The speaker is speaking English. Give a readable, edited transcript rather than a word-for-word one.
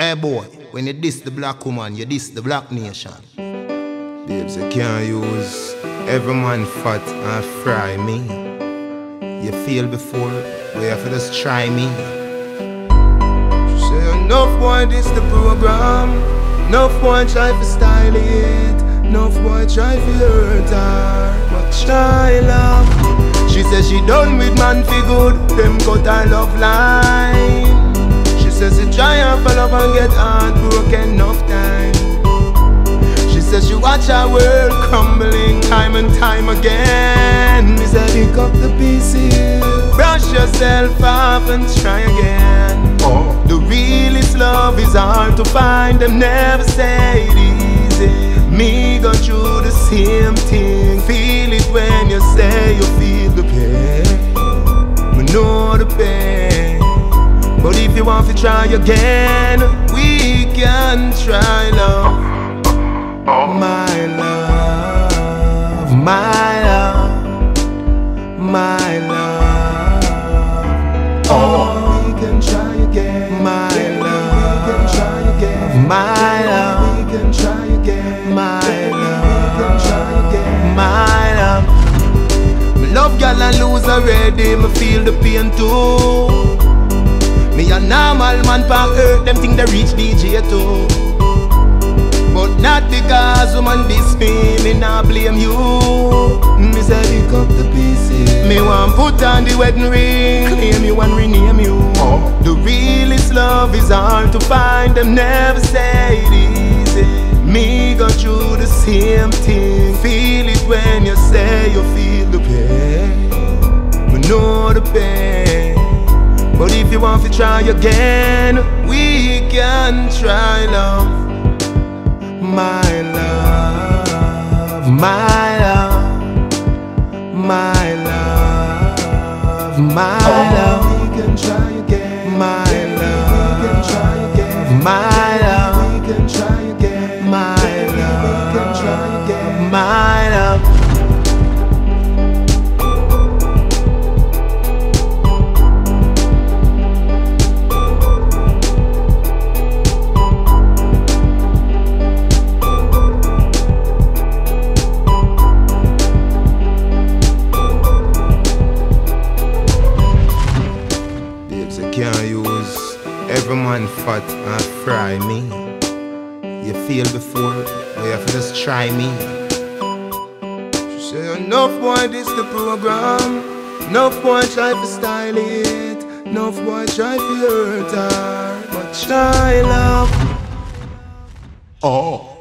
Hey boy, when you diss the black woman, you diss the black nation. Babes, you can't use every man fat and fry me. You feel before, but you have to just try me. She say enough boy this the program, enough boy try to style it, enough boy try to hurt her, but try love. She says she done with man for good, them cut her love line. She says she try and fall up and get heartbroken enough time. She says she watch her world crumbling time and time again. Me say pick up the pieces, brush yourself off and try again. The realest love is hard to find, them never say it easy. Me go through the same thing, feel it when you say you feel the pain. Me know the pain, but if you want to try again, we can try love. My love, my love, my love. Oh, we can try again. My love, we can try again. My love, we can try again. My love, we can try again. My love. Me love girl and lose already. Me feel the pain too. Me a normal man pa earth, them think they reach DJ too. But not because woman diss me nah blame you. Me say pick up the pieces, me want put on the wedding ring, claim you and rename you. The realest love is hard to find, them never say it easy. Me go through the same thing, feel it when you say you feel the pain. Me know the pain, but if you want to try again, we can try love. My love, my love, my love, my love. We can try again. My love, we can try again. My love, we can try again. My love, we can try again. My love. Can't use every man fat and fry me. You feel before, but you have to just try me. She say enough boy this the program, enough boy try to style it, enough boy try to hurt her, but try love. Oh.